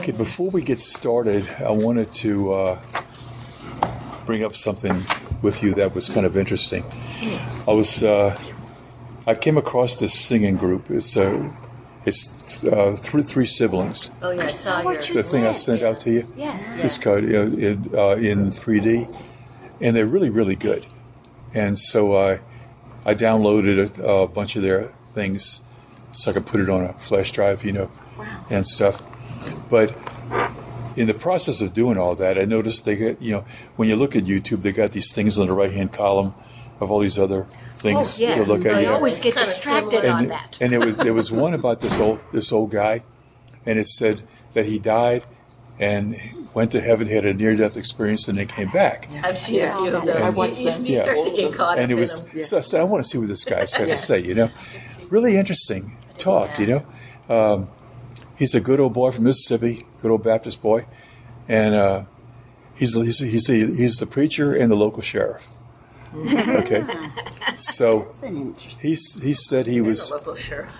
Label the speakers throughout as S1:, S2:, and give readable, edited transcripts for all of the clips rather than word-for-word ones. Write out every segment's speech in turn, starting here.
S1: Okay, before we get started, I wanted to bring up something with you that was kind of interesting. I came across this singing group. It's three siblings.
S2: Oh yeah, I saw
S1: The thing I sent out to you.
S2: Yes.
S1: It's called in 3D, and they're really, really good. And so I downloaded a bunch of their things so I could put it on a flash drive, and stuff. But in the process of doing all that, I noticed they get, when you look at YouTube, they got these things on the right-hand column of all these other things to look at.
S2: I always get distracted on that.
S1: And there was one about this old guy, and it said that he died and went to heaven, had a near-death experience, and then came back.
S2: I've seen I watched them. You start to get caught
S1: and
S2: up
S1: it was,
S2: in them.
S1: so I said, I want to see what this guy's got to say, Really interesting talk, He's a good old boy from Mississippi, good old Baptist boy, and he's the preacher and the local sheriff. Okay, so he said he was
S2: the local sheriff.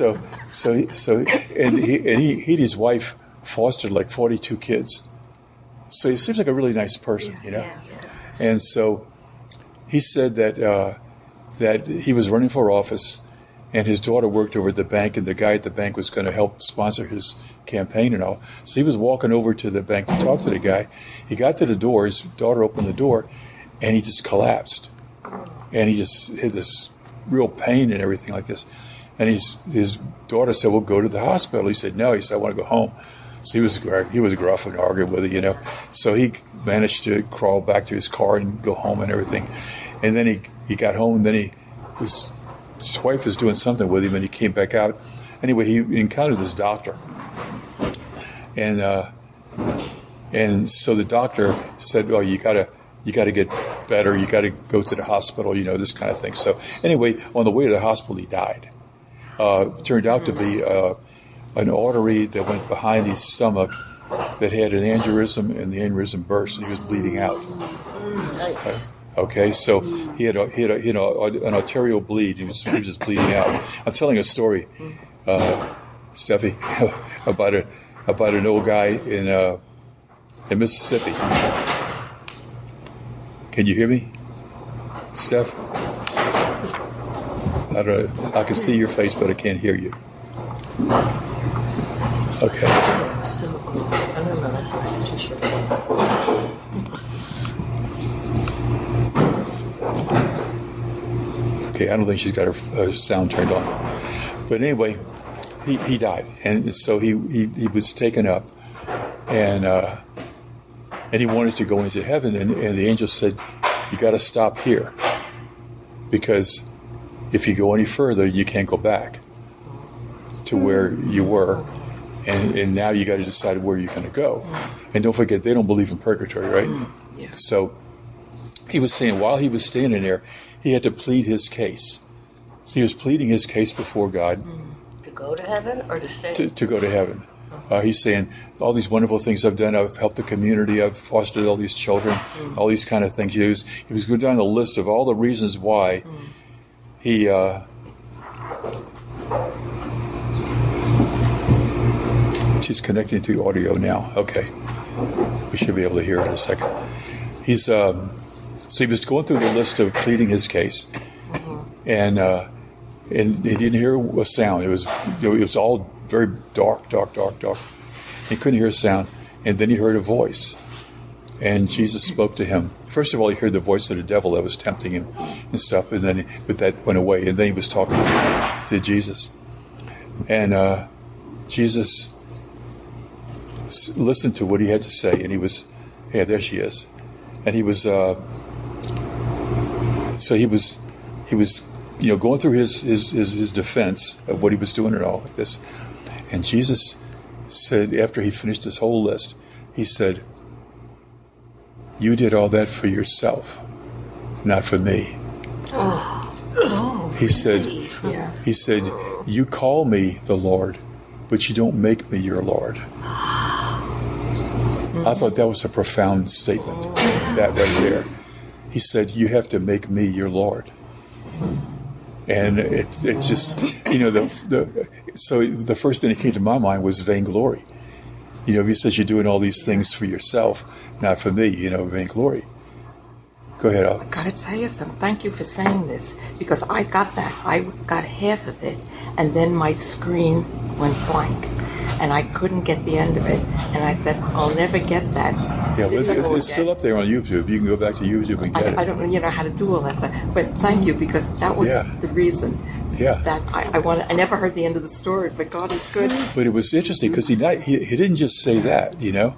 S1: and he and his wife fostered like 42 kids. So he seems like a really nice person, And so he said that he was running for office. And his daughter worked over at the bank, and the guy at the bank was going to help sponsor his campaign and all. So he was walking over to the bank to talk to the guy. He got to the door. His daughter opened the door, and he just collapsed. And he just had this real pain and everything like this. And his daughter said, well, go to the hospital. He said, no. He said, I want to go home. So he was gruff and arguing with her, So he managed to crawl back to his car and go home and everything. And then he got home, and then his wife was doing something with him, and he came back out. Anyway, he encountered this doctor, and so the doctor said, "Oh, you gotta get better. You gotta go to the hospital. This kind of thing." So anyway, on the way to the hospital, he died. Turned out to be an artery that went behind his stomach that had an aneurysm, and the aneurysm burst, and he was bleeding out. Okay, so he had an arterial bleed. He was just bleeding out. I'm telling a story, Steffi, about an old guy in Mississippi. Can you hear me, Steph? I don't know. I can see your face, but I can't hear you. Okay.
S2: So cool. I remember last night I t-shirt.
S1: Okay, I don't think she's got her sound turned on. But anyway, he died, and so he was taken up, and he wanted to go into heaven, and the angel said, you got to stop here, because if you go any further, you can't go back to where you were, and now you got to decide where you're going to go. And don't forget, they don't believe in purgatory, right?
S2: Yeah.
S1: So he was saying while he was standing there, he had to plead his case. So he was pleading his case before God.
S2: To go to heaven or to stay?
S1: To go to heaven. He's saying, all these wonderful things I've done, I've helped the community, I've fostered all these children, all these kind of things. He was going down the list of all the reasons why he... She's connecting to audio now. Okay. We should be able to hear it in a second. So he was going through the list of pleading his case, and he didn't hear a sound. It was all very dark. He couldn't hear a sound, and then he heard a voice, and Jesus spoke to him. First of all, he heard the voice of the devil that was tempting him and stuff, but that went away, and then he was talking to Jesus, and Jesus listened to what he had to say, and he was, yeah, there she is, and he was. So he was, going through his defense of what he was doing and all like this. And Jesus said, after he finished his whole list, he said, you did all that for yourself, not for me. He said, you call me the Lord, but you don't make me your Lord. I thought that was a profound statement, that right there. He said, you have to make me your Lord. And it just, so the first thing that came to my mind was vainglory. You know, he says you're doing all these things for yourself, not for me, you know, vainglory. Go ahead, Alex.
S2: I gotta tell you something. Thank you for saying this, because I got that. I got half of it, and then my screen went blank, and I couldn't get the end of it. And I said, I'll never get that.
S1: Yeah, well, it's still up there on YouTube. You can go back to YouTube and get it.
S2: I don't know, how to do all that stuff, but thank you, because that was the reason.
S1: Yeah.
S2: That I never heard the end of the story, but God is good.
S1: But it was interesting because he didn't just say that, you know.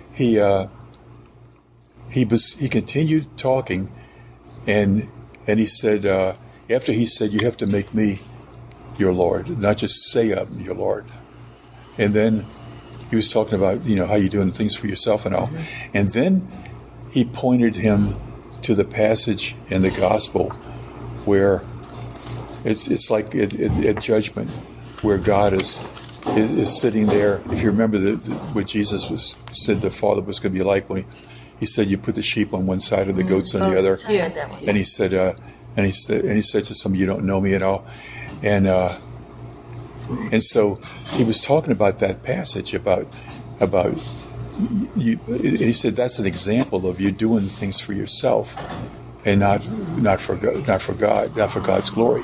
S1: He continued talking, and he said, after he said, you have to make me your Lord, not just say I'm your Lord. And then he was talking about, you know, how you're doing things for yourself and all. Mm-hmm. And then he pointed him to the passage in the gospel where it's like at judgment, where God is sitting there. If you remember what Jesus said the Father was going to be like when he said, you put the sheep on one side and the goats on the other.
S2: Yeah.
S1: And he said, to some, you don't know me at all. And so he was talking about that passage about you. He said that's an example of you doing things for yourself and not for God, not for God's glory.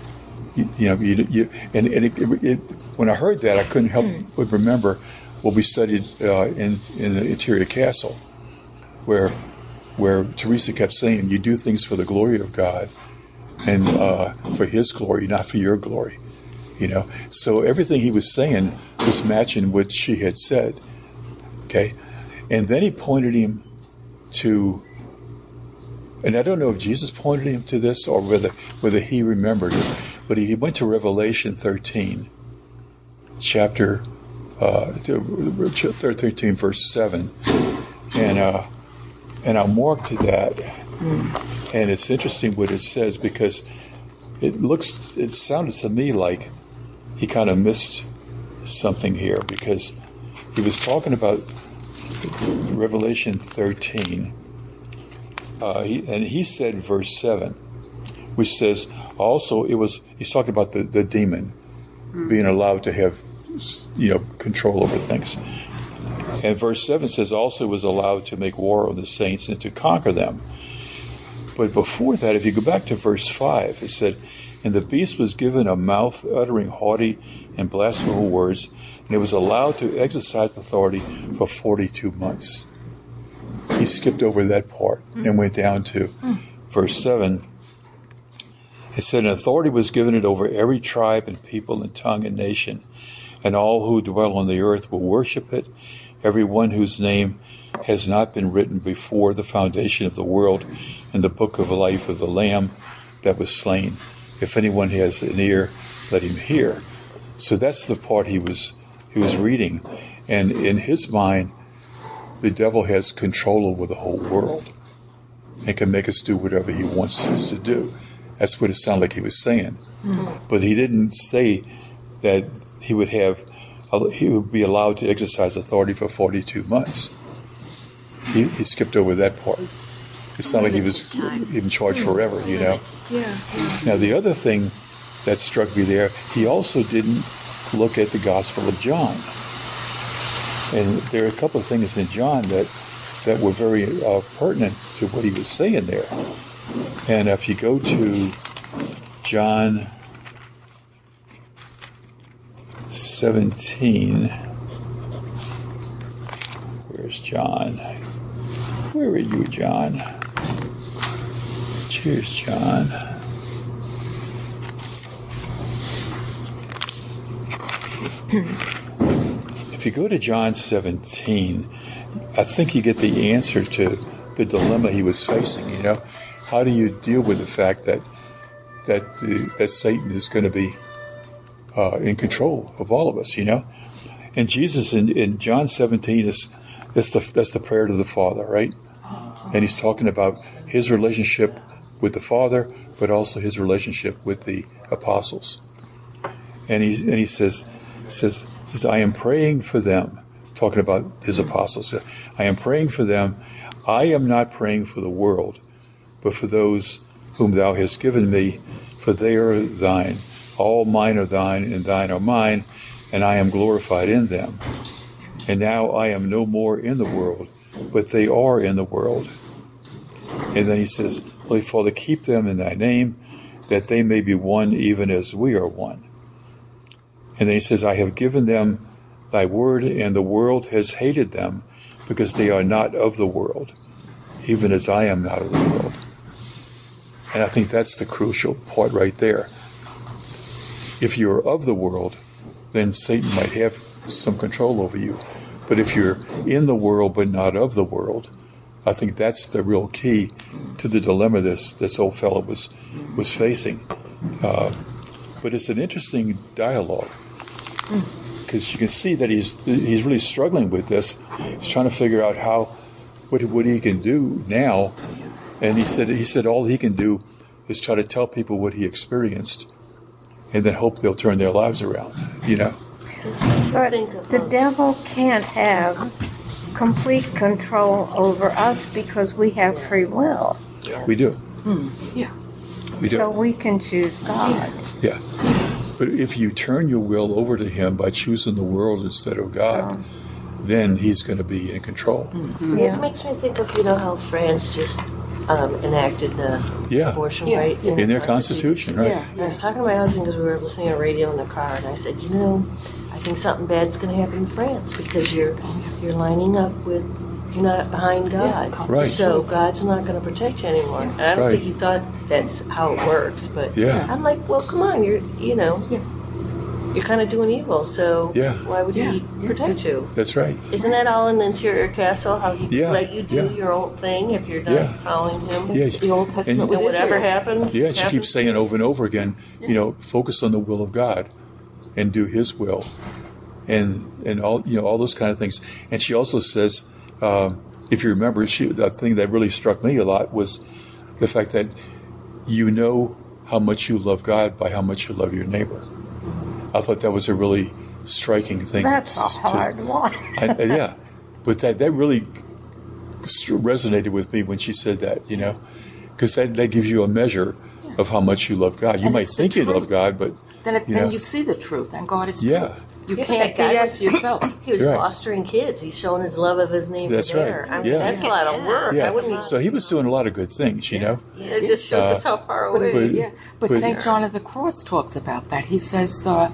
S1: When I heard that, I couldn't help but remember what we studied in the Interior Castle, where Teresa kept saying, you do things for the glory of God and for His glory, not for your glory. You know, so everything he was saying was matching what she had said. Okay, and then he pointed him to, and I don't know if Jesus pointed him to this or whether he remembered it, but he went to Revelation 13, chapter 13, verse 7, and I'll mark to that. And it's interesting what it says, because it sounded to me like he kind of missed something here, because he was talking about Revelation 13, and he said verse 7, which says, also he's talking about the demon being allowed to have, control over things. And verse 7 says, also was allowed to make war on the saints and to conquer them. But before that, if you go back to verse 5, it said, and the beast was given a mouth uttering haughty and blasphemous words, and it was allowed to exercise authority for 42 months. He skipped over that part and went down to verse 7. It said, an authority was given it over every tribe and people and tongue and nation, and all who dwell on the earth will worship it, every one whose name has not been written before the foundation of the world in the book of life of the Lamb that was slain. If anyone has an ear, let him hear. So that's the part he was reading. And in his mind, the devil has control over the whole world and can make us do whatever he wants us to do. That's what it sounded like he was saying. Mm-hmm. But he didn't say that he would be allowed to exercise authority for 42 months. He skipped over that part. It sounded like he was in charge forever, you know.
S3: Yeah.
S1: Now, the other thing that struck me there, he also didn't look at the Gospel of John. And there are a couple of things in John that were very pertinent to what he was saying there. And if you go to John 17, where's John? Where are you, John? Cheers, John. If you go to John 17, I think you get the answer to the dilemma he was facing. You know, how do you deal with the fact that Satan is going to be in control of all of us? You know, and Jesus in John 17 that's the prayer to the Father, right? And he's talking about his relationship with the Father, but also his relationship with the apostles. And he says, I am praying for them, talking about his apostles. I am praying for them. I am not praying for the world, but for those whom thou hast given me, for they are thine. All mine are thine, and thine are mine, and I am glorified in them. And now I am no more in the world, but they are in the world. And then he says, Holy Father, keep them in thy name, that they may be one even as we are one. And then he says, I have given them thy word, and the world has hated them, because they are not of the world, even as I am not of the world. And I think that's the crucial part right there. If you're of the world, then Satan might have some control over you. But if you're in the world but not of the world, I think that's the real key to the dilemma this old fellow was facing. But it's an interesting dialogue, because you can see that he's really struggling with this. He's trying to figure out what he can do now, and he said all he can do is try to tell people what he experienced, and then hope they'll turn their lives around.
S3: But the devil can't have complete control over us because we have free will.
S1: We do.
S2: Yeah.
S1: We do.
S3: So we can choose God.
S1: Yeah. But if you turn your will over to him by choosing the world instead of God, then he's going to be in control.
S4: Mm-hmm. Yeah. It makes me think of, how France just enacted the abortion right
S1: in their constitution, right?
S4: Yeah. I was talking to my husband because we were listening to radio in the car, and I said, I think something bad's going to happen in France because you're lining up with, you're not behind God.
S1: Yeah, right.
S4: So God's not going to protect you anymore. And I don't think he thought that's how it works, but I'm like, well, come on, you're kind of doing evil, so why would he protect you?
S1: That's right.
S4: Isn't that all in the interior castle, how he let you do your own thing if you're not following him?
S1: Yeah.
S2: The Old Testament,
S4: and whatever happens.
S1: Yeah, she keeps saying over and over again, focus on the will of God and do his will, and all those kind of things. And she also says, if you remember, the thing that really struck me a lot was the fact that how much you love God by how much you love your neighbor. I thought that was a really striking thing.
S3: That's a hard one.
S1: But that really resonated with me when she said that, because that gives you a measure of how much you love God. You might think you love God, but
S2: then you see the truth, and God is
S1: true.
S2: You can't BS yourself.
S4: He was fostering kids. He's showing his love of his neighbor.
S1: That's
S4: there.
S1: right.
S4: I mean, that's a lot of work.
S1: Yeah. So he was doing a lot of good things,
S4: It just shows us how far away.
S2: But St. John of the Cross talks about that. He says, like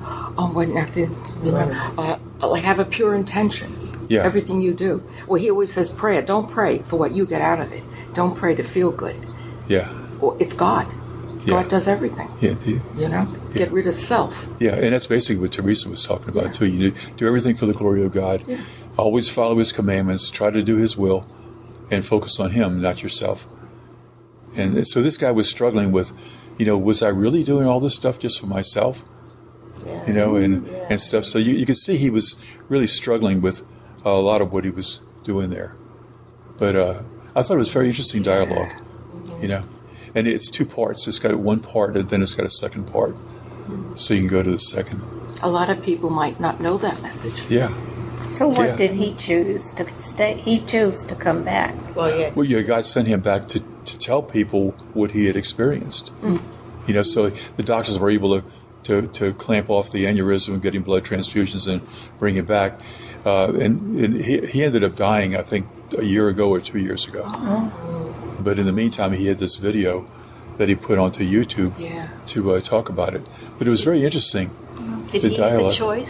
S2: have a pure intention.
S1: Yeah.
S2: Everything you do. Well, he always says prayer. Don't pray for what you get out of it. Don't pray to feel good.
S1: Yeah.
S2: Well, it's God. God does everything.
S1: Yeah.
S2: Get rid of self.
S1: Yeah, and that's basically what Teresa was talking about too. You do everything for the glory of God. Yeah. Always follow his commandments. Try to do his will, and focus on him, not yourself. And so this guy was struggling with, was I really doing all this stuff just for myself? And stuff. So you could see he was really struggling with a lot of what he was doing there. But I thought it was very interesting dialogue. And it's two parts. It's got one part, and then it's got a second part. So you can go to the second.
S2: A lot of people might not know that message.
S1: Yeah.
S3: So what did he choose to stay? He chose to come back.
S4: Well,
S1: God sent him back to tell people what he had experienced. So the doctors were able to clamp off the aneurysm, getting blood transfusions, and bring him back. And he ended up dying, I think, a year ago or 2 years ago. But in the meantime, he had this video that he put onto YouTube to talk about it. But it was very interesting.
S5: Did he have the choice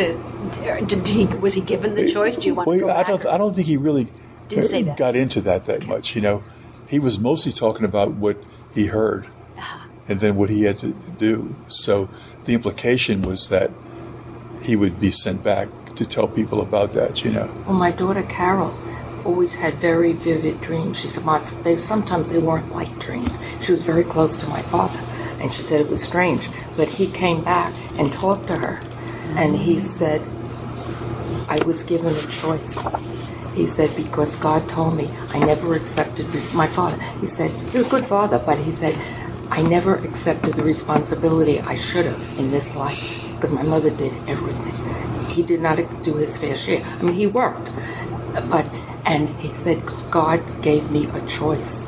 S5: was he given the choice? Do you want to go back?
S1: I don't think he really
S5: Didn't say that.
S1: got into that much. He was mostly talking about what he heard and then what he had to do. So the implication was that he would be sent back to tell people about that.
S2: Well, my daughter Carol always had very vivid dreams. She said, sometimes they weren't like dreams. She was very close to my father, and she said it was strange. But he came back and talked to her, and he said, I was given a choice. He said, because God told me I never accepted this. My father, he said, you're a good father, but he said, I never accepted the responsibility I should have in this life, because my mother did everything. He did not do his fair share. I mean, he worked, and he said, God gave me a choice.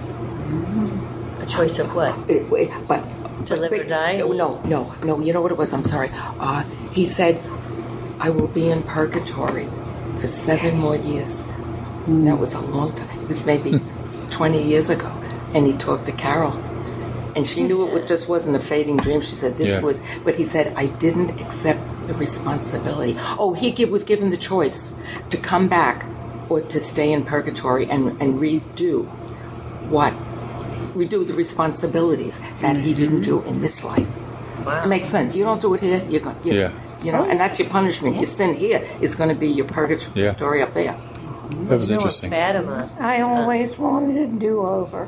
S4: A choice of what? To live or die?
S2: No. You know what it was? I'm sorry. He said, I will be in purgatory for 7 more years. And that was a long time. It was maybe 20 years ago. And he talked to Carol. And she knew it just wasn't a fading dream. She said this was, but he said, I didn't accept the responsibility. Oh, he was given the choice to come back or to stay in purgatory and redo the responsibilities that he didn't do in this life. Wow. It makes sense. You don't do it here, you're going to, you know, and that's your punishment. Your sin here is going to be your purgatory up there.
S1: That was interesting.
S3: I always wanted a do-over.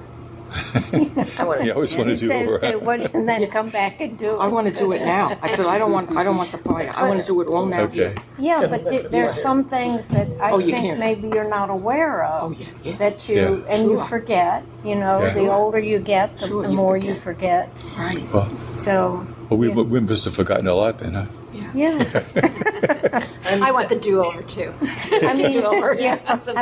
S1: I always want to do over.
S3: And then come back and do it.
S2: I want to do it now. I said I don't want the fire. I want to do it all now.
S1: Okay.
S3: Yeah, but there's some things that I think maybe you're not aware of that you you forget. You know, the older you get, the more you forget.
S2: Right.
S3: Well,
S1: we must have forgotten a lot then, huh?
S3: Yeah.
S5: I want the do-over too. I mean, do-over. Yeah,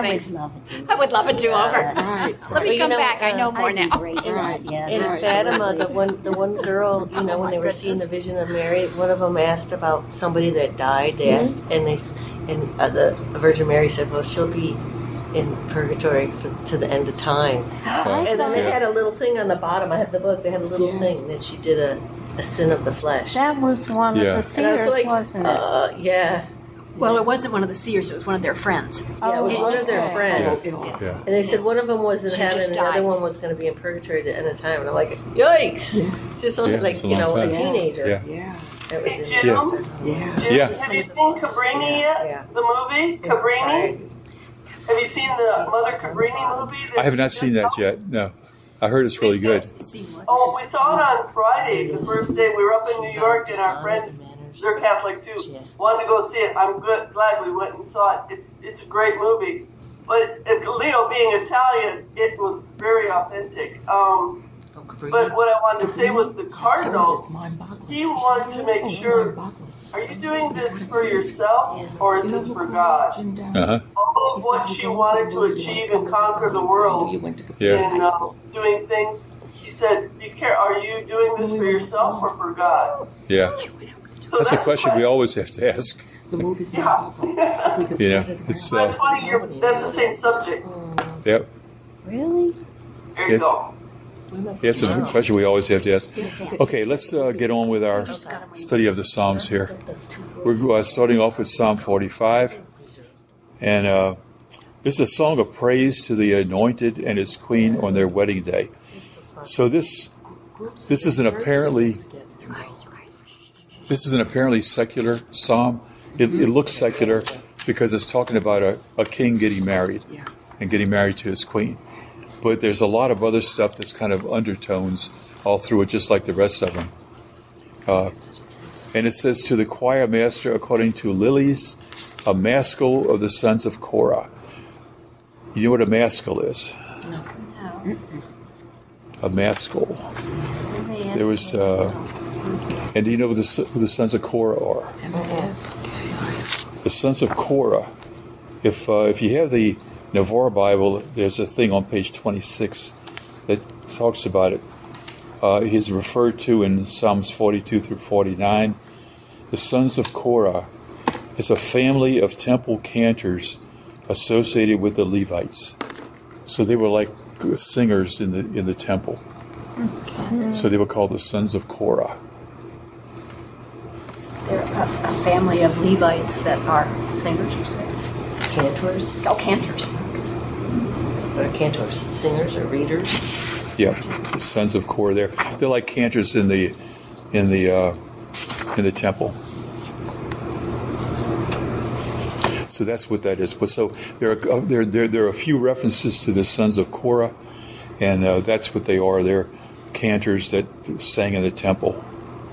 S5: I would love a do-over.
S2: Right.
S5: Let me come back. I know more now.
S4: In Fatima, the one girl, you know, when they were seeing the vision of Mary, one of them asked about somebody that died. They asked, and the Virgin Mary said, "Well, she'll be in purgatory to the end of time." And then they had a little thing on the bottom. I have the book. They had a little thing that she did a sin of the flesh.
S3: That was one of the seers, wasn't it?
S4: Yeah.
S5: Well, it wasn't one of the seers. It was one of their friends.
S4: Yeah, it was one of their friends. Yeah. And they said one of them was in heaven and the other one was going to be in purgatory at the end of time. And I'm like, yikes! It's just something like, you know, a teenager.
S2: Yeah.
S6: Hey, Jim?
S2: Yeah.
S6: Have you seen Cabrini yet? Yeah. The movie? Cabrini? Have you seen the Mother Cabrini movie?
S1: I have not seen that yet, no. I heard it's really good.
S6: Oh, we saw it on Friday, the first day. We were up in New York, and our friends, they're Catholic too, wanted to go see it. I'm glad we went and saw it. It's a great movie. But Leo being Italian, it was very authentic. But what I wanted to say was the Cardinal, he wanted to make sure, are you doing this for yourself or is this for God? All of what she wanted to achieve and conquer the world in doing things, he said, be careful, are you doing this for yourself or for God?
S1: Yeah. So that's a question we always have to ask.
S2: The movie's
S1: you know, it's
S6: that's funny. That's the same subject.
S1: Yep.
S3: Really?
S6: There you go.
S1: It's a question we always have to ask. Okay, let's get on with our study of the Psalms here. We're starting off with Psalm 45, and this is a song of praise to the anointed and his queen on their wedding day. So this is an apparently secular psalm. It looks secular because it's talking about a king getting married and getting married to his queen. But there's a lot of other stuff that's kind of undertones all through it, just like the rest of them. And it says, to the choir master, according to Lilies, a maskil of the sons of Korah. You know what a maskil is?
S5: No.
S1: A maskil. There was, and do you know who the sons of Korah are? The sons of Korah. If you have the Navarre Bible, there's a thing on page 26 that talks about it. He's referred to in Psalms 42 through 49. The sons of Korah is a family of temple cantors associated with the Levites. So they were like singers in the temple. Okay. So they were called the sons of Korah.
S5: They're a family of Levites that are singers, you say?
S4: Cantors?
S5: Oh, cantors.
S4: What are cantors? Singers or readers?
S1: Yeah, the sons of Korah. They're like cantors in the temple. So that's what that is. But so there are a few references to the sons of Korah, and that's what they are. They're cantors that sang in the temple.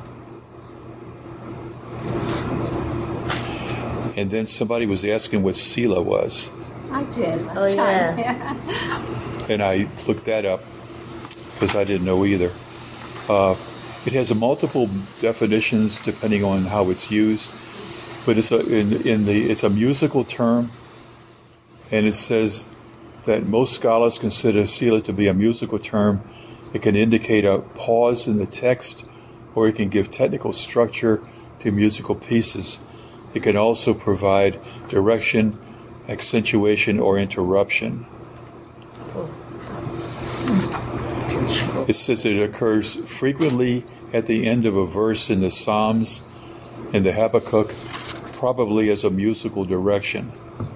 S1: And then somebody was asking what Selah was.
S5: I did last time. Yeah.
S1: And I looked that up because I didn't know either. It has multiple definitions depending on how it's used, but it's a musical term, and it says that most scholars consider Selah to be a musical term. It can indicate a pause in the text, or it can give technical structure to musical pieces. It can also provide direction accentuation, or interruption. It says it occurs frequently at the end of a verse in the Psalms and the Habakkuk, probably as a musical direction.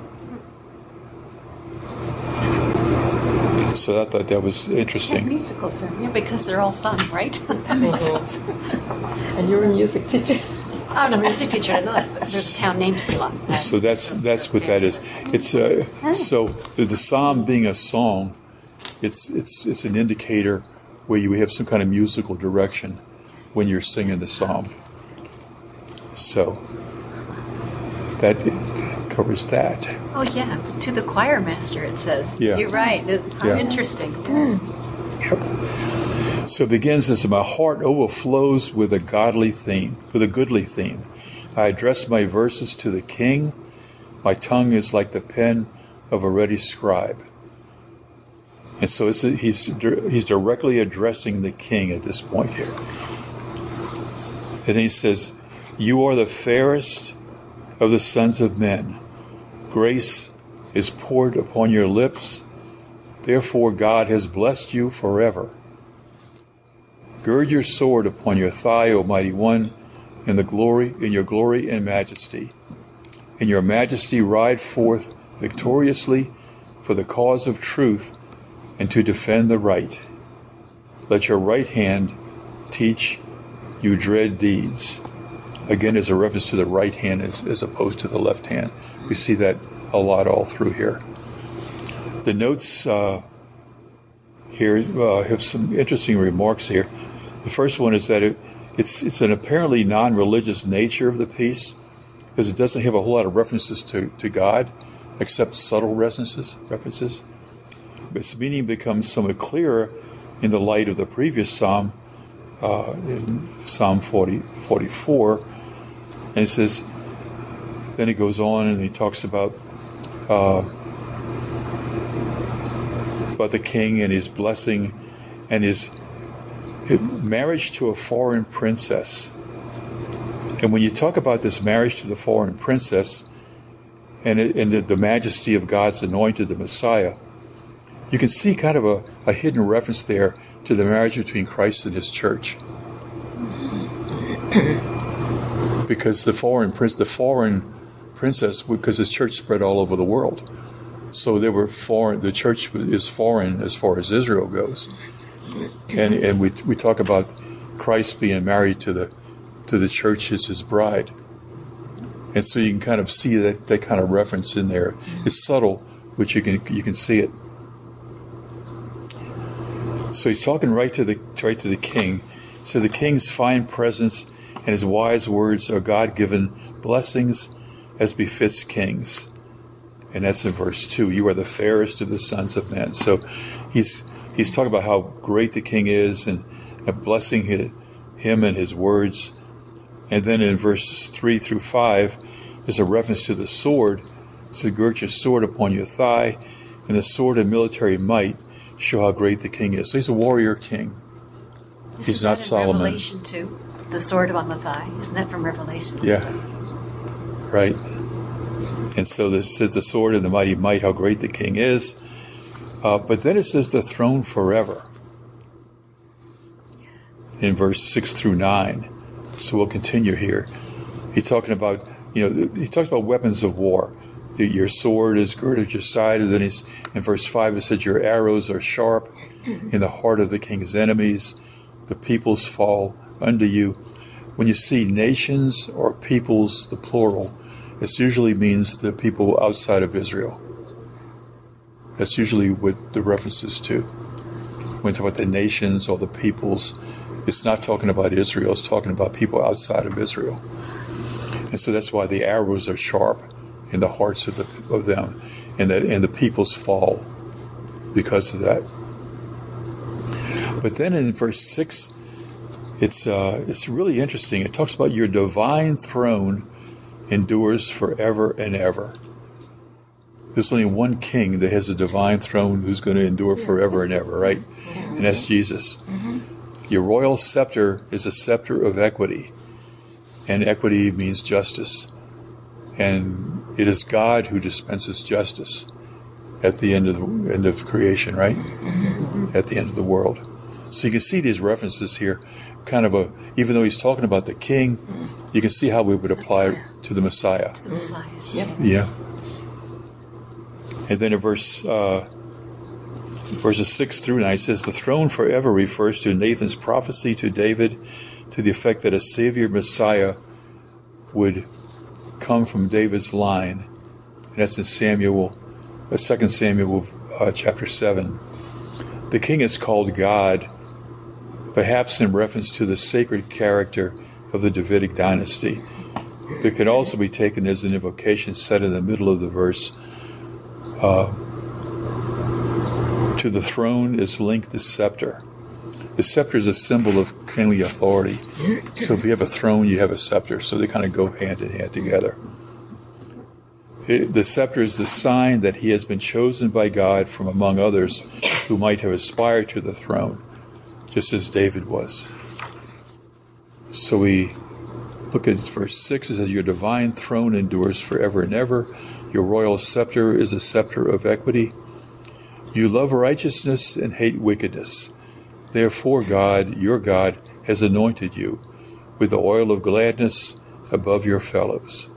S1: So I thought that was interesting.
S5: Yeah, musical term, yeah, because they're all sung, right? That makes sense.
S2: And you're a music teacher.
S5: I'm a music teacher. I know that. There's a town named Selah.
S1: So that's what that is. It's so the psalm being a song, it's an indicator where you have some kind of musical direction when you're singing the psalm. So that covers that.
S5: Oh yeah, to the choir master it says.
S1: Yeah.
S5: You're right. Interesting. Yes.
S1: Yep. So it begins as my heart overflows with a goodly theme. I address my verses to the king. My tongue is like the pen of a ready scribe. And so he's directly addressing the king at this point here. And he says, "You are the fairest of the sons of men. Grace is poured upon your lips. Therefore God has blessed you forever. Gird your sword upon your thigh, O mighty one, in your glory and majesty. In your majesty ride forth victoriously for the cause of truth and to defend the right. Let your right hand teach you dread deeds." Again, as a reference to the right hand as opposed to the left hand. We see that a lot all through here. The notes here have some interesting remarks here. The first one is that it's an apparently non-religious nature of the piece, because it doesn't have a whole lot of references to God, except subtle references. Its meaning becomes somewhat clearer in the light of the previous psalm, in Psalm 44. And it says, then it goes on and he talks about the king and his blessing and his marriage to a foreign princess. And when you talk about this marriage to the foreign princess and the majesty of God's anointed, the Messiah, you can see kind of a hidden reference there to the marriage between Christ and his church. Because the foreign princess, because his church spread all over the world. So they were foreign. The church is foreign as far as Israel goes. And we talk about Christ being married to the church as his bride. And so you can kind of see that kind of reference in there. It's subtle, but you can see it. So he's talking right to the king. So the king's fine presence and his wise words are God-given blessings as befits kings. And that's in verse 2. You are the fairest of the sons of men. So he's talking about how great the king is and blessing him and his words. And then in verses 3 through 5, there's a reference to the sword. It says, gird your sword upon your thigh, and the sword of military might show how great the king is. So he's a warrior king. He's not Solomon.
S5: Revelation too. The sword on the thigh. Isn't that from Revelation?
S1: Yeah. Right. And so this says the sword and the mighty might, how great the king is. But then it says the throne forever. In verse 6 through 9. So we'll continue here. He's talking about, he talks about weapons of war. Your sword is girded at your side. And then in verse 5 it says your arrows are sharp in the heart of the king's enemies. The peoples fall under you. When you see nations or peoples, the plural, it usually means the people outside of Israel. That's usually what the reference is to. When you talk about the nations or the peoples, it's not talking about Israel, it's talking about people outside of Israel. And so that's why the arrows are sharp in the hearts of them, and the peoples fall because of that. But then in verse 6, it's really interesting. It talks about your divine throne endures forever and ever. There's only one king that has a divine throne who's going to endure forever and ever, right? And that's Jesus. Your royal scepter is a scepter of equity, and equity means justice. And It is God who dispenses justice at the end of creation, right? At the end of the world. So you can see these references here, even though he's talking about the king, you can see how we would apply it to the Messiah.
S4: The Messiah.
S1: Yep. Yeah. And then in verses 6 through 9, it says, the throne forever refers to Nathan's prophecy to David to the effect that a Savior Messiah would come from David's line. And that's in 2 Samuel chapter 7. The king is called God, perhaps in reference to the sacred character of the Davidic dynasty. It can also be taken as an invocation set in the middle of the verse. To the throne is linked the scepter. The scepter is a symbol of kingly authority. So if you have a throne, you have a scepter. So they kind of go hand in hand together. The scepter is the sign that he has been chosen by God from among others who might have aspired to the throne, just as David was. So we look at verse 6. It says, your divine throne endures forever and ever. Your royal scepter is a scepter of equity. You love righteousness and hate wickedness. Therefore God, your God, has anointed you with the oil of gladness above your fellows.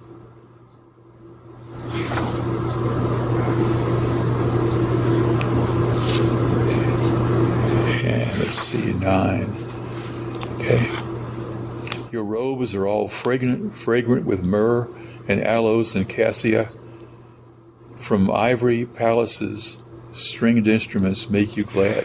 S1: And let's see, 9. Okay. Your robes are all fragrant with myrrh and aloes and cassia. From ivory palaces, stringed instruments make you glad.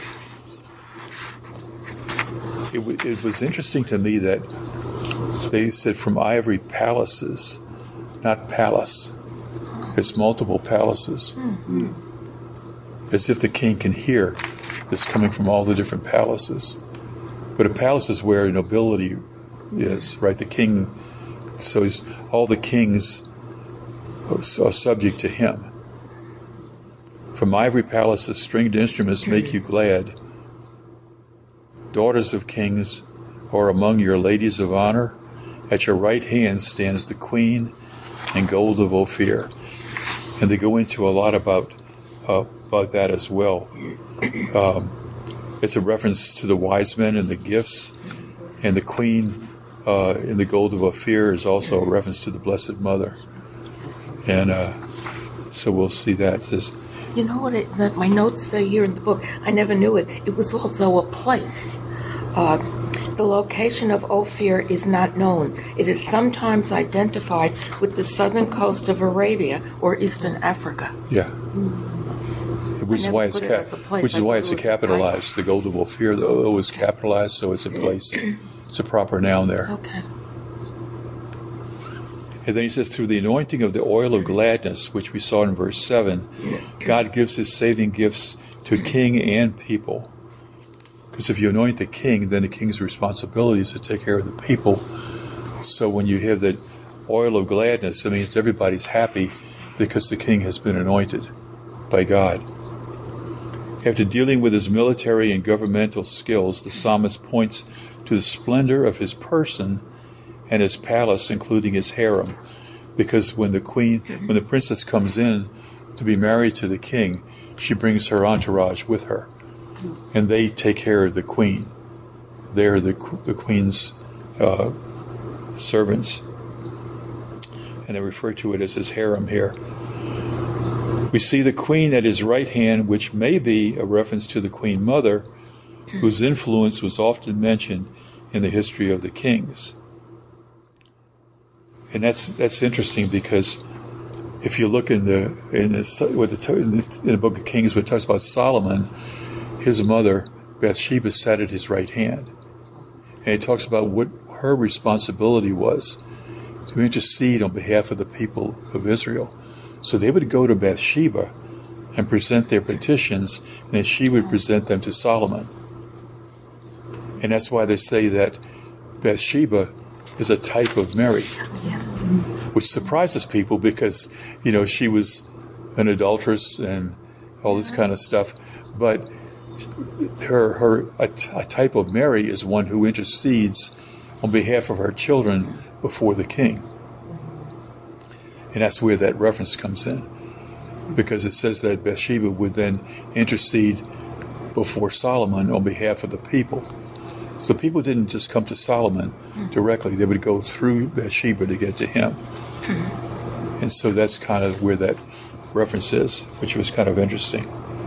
S1: It was interesting to me that they said from ivory palaces, not palace. It's multiple palaces. Mm-hmm. As if the king can hear this coming from all the different palaces. But a palace is where nobility is, right? The king, so all the kings are subject to him. From ivory palaces, stringed instruments make you glad. Daughters of kings are among your ladies of honor. At your right hand stands the queen in gold of Ophir. And they go into a lot about that as well. It's a reference to the wise men and the gifts. And the queen in the gold of Ophir is also a reference to the Blessed Mother. And so we'll see that. It says,
S2: you know what my notes say here in the book? I never knew it. It was also a place. The location of Ophir is not known. It is sometimes identified with the southern coast of Arabia or Eastern Africa.
S1: Yeah. Which is why it's capitalized. The gold of Ophir, the O is capitalized, so it's a place. It's a proper noun there.
S2: Okay.
S1: And then he says, through the anointing of the oil of gladness, which we saw in verse 7, God gives his saving gifts to king and people. Because if you anoint the king, then the king's responsibility is to take care of the people. So when you have that oil of gladness, I mean, everybody's happy because the king has been anointed by God. After dealing with his military and governmental skills, the psalmist points to the splendor of his person and his palace, including his harem. Because when the princess comes in to be married to the king, she brings her entourage with her. And they take care of the queen. They're the queen's servants. And they refer to it as his harem here. We see the queen at his right hand, which may be a reference to the queen mother, whose influence was often mentioned in the history of the kings. And that's interesting because if you look in the book of Kings, when it talks about Solomon, his mother, Bathsheba, sat at his right hand. And it talks about what her responsibility was to intercede on behalf of the people of Israel. So they would go to Bathsheba and present their petitions, and then she would present them to Solomon. And that's why they say that Bathsheba is a type of Mary, which surprises people because, she was an adulteress and all this kind of stuff. But a type of Mary is one who intercedes on behalf of her children before the king. And that's where that reference comes in. Because it says that Bathsheba would then intercede before Solomon on behalf of the people. So people didn't just come to Solomon directly. They would go through Bathsheba to get to him. And so that's kind of where that reference is, which was kind of interesting.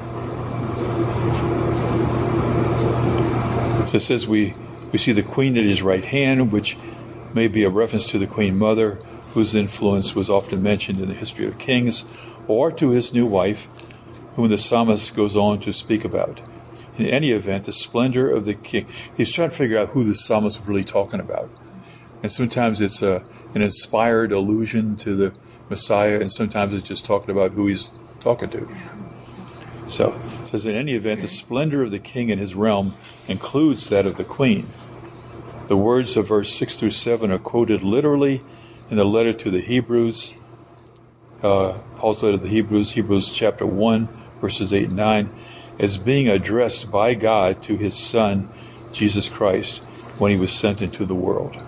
S1: So it says we see the queen at his right hand, which may be a reference to the queen mother, whose influence was often mentioned in the history of kings, or to his new wife, whom the psalmist goes on to speak about. In any event, the splendor of the king. He's trying to figure out who the psalmist is really talking about. And sometimes it's an inspired allusion to the Messiah, and sometimes it's just talking about who he's talking to. So it says, in any event, the splendor of the king and his realm includes that of the queen. The words of verse 6 through 7 are quoted literally in the letter to the Hebrews, Paul's letter to the Hebrews, Hebrews chapter 1, verses 8 and 9, as being addressed by God to his Son, Jesus Christ, when he was sent into the world.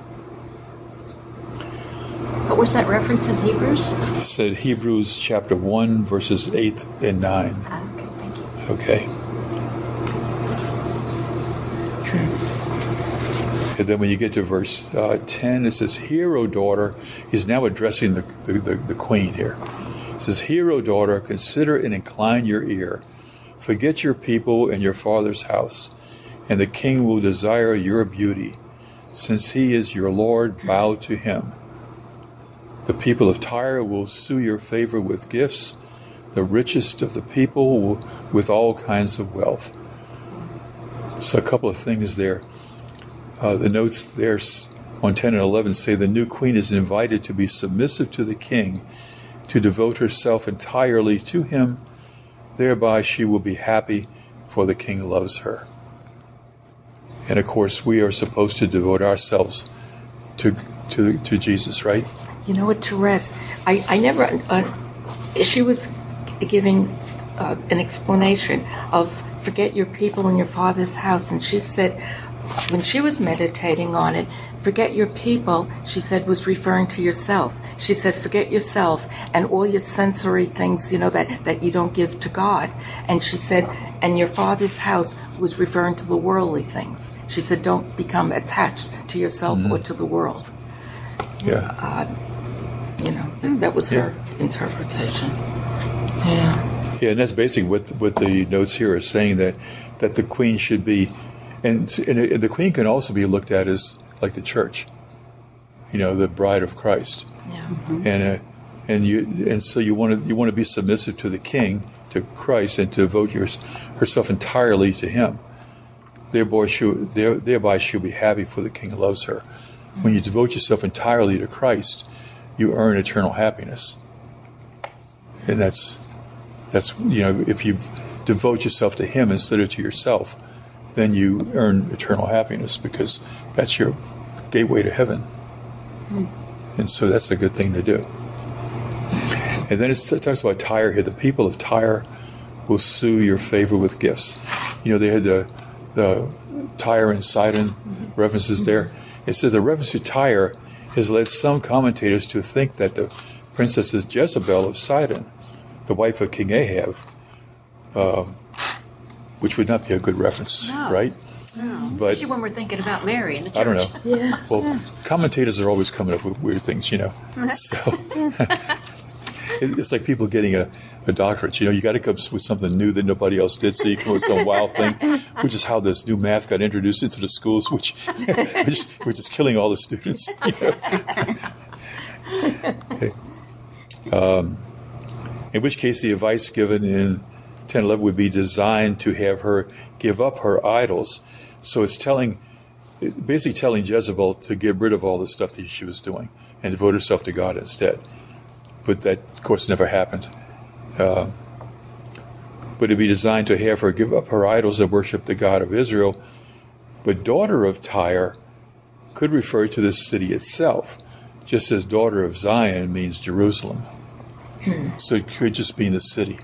S5: What was that reference in Hebrews?
S1: It said Hebrews chapter 1, verses 8 and 9.
S5: Okay, thank you.
S1: Okay. And then when you get to verse 10, it says, "Hear, O daughter," he's now addressing the queen here. It says, "Hear, O daughter, consider and incline your ear. Forget your people and your father's house, and the king will desire your beauty. Since he is your Lord, bow to him. The people of Tyre will sue your favor with gifts, the richest of the people with all kinds of wealth." So a couple of things there. The notes there on 10 and 11 say the new queen is invited to be submissive to the king, to devote herself entirely to him. Thereby she will be happy, for the king loves her. And of course, we are supposed to devote ourselves to Jesus, right?
S2: You know what, Therese? I never. She was giving an explanation of forget your people and your father's house, and she said, when she was meditating on it, forget your people, she said, was referring to yourself. She said, forget yourself and all your sensory things, that you don't give to God. And she said, and your father's house was referring to the worldly things. She said, don't become attached to yourself or to the world.
S1: Yeah.
S2: That was her interpretation. Yeah.
S1: Yeah, and that's basically what the notes here are saying, that the queen should be, and the queen can also be looked at as like the church, the bride of Christ.
S2: Yeah.
S1: Mm-hmm. And so you want to be submissive to the king, to Christ, and to devote herself entirely to him. Thereby she'll be happy, for the king loves her. Mm-hmm. When you devote yourself entirely to Christ, you earn eternal happiness. And that's if you devote yourself to him instead of to yourself, then you earn eternal happiness, because that's your gateway to heaven. And so that's a good thing to do. And then it talks about Tyre here. The people of Tyre will sue your favor with gifts. They had the Tyre and Sidon references there. It says the reference to Tyre has led some commentators to think that the princess is Jezebel of Sidon, the wife of King Ahab, which would not be a good reference, right?
S5: No.
S1: But
S5: especially when we're thinking about Mary in the church.
S1: I don't know.
S2: Yeah.
S1: Well, commentators are always coming up with weird things, So it's like people getting a doctorate. You got to come up with something new that nobody else did, so you come up with some wild thing, which is how this new math got introduced into the schools, which we're just killing all the students. Okay. In which case, the advice given in 10:11 would be designed to have her give up her idols. So it's basically telling Jezebel to get rid of all the stuff that she was doing and devote herself to God instead. But that, of course, never happened. But it'd be designed to have her give up her idols and worship the God of Israel. But daughter of Tyre could refer to the city itself, just as daughter of Zion means Jerusalem. So it could just be in the city,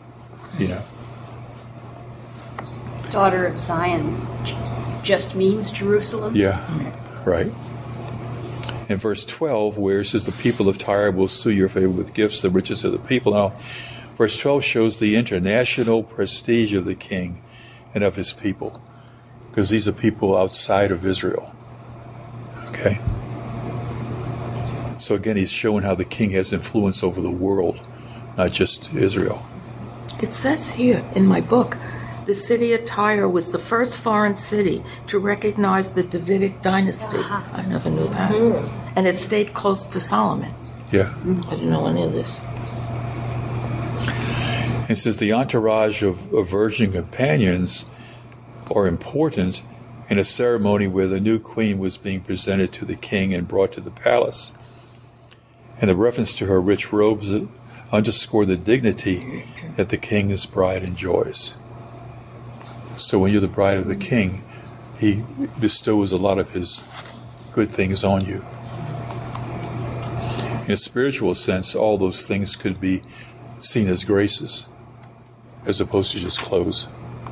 S5: Daughter of Zion just means Jerusalem?
S1: Yeah, right. In verse 12, where it says, the people of Tyre will sue your favor with gifts, the riches of the people. Now, verse 12 shows the international prestige of the king and of his people, because these are people outside of Israel. Okay? So again, he's showing how the king has influence over the world, not just Israel.
S2: It says here in my book, the city of Tyre was the first foreign city to recognize the Davidic dynasty. I never knew that. And it stayed close to Solomon.
S1: Yeah.
S2: I didn't know any of this.
S1: It says the entourage of virgin companions are important in a ceremony where the new queen was being presented to the king and brought to the palace. And the reference to her rich robes underscore the dignity that the king's bride enjoys. So when you're the bride of the king, he bestows a lot of his good things on you. In a spiritual sense, all those things could be seen as graces, as opposed to just clothes.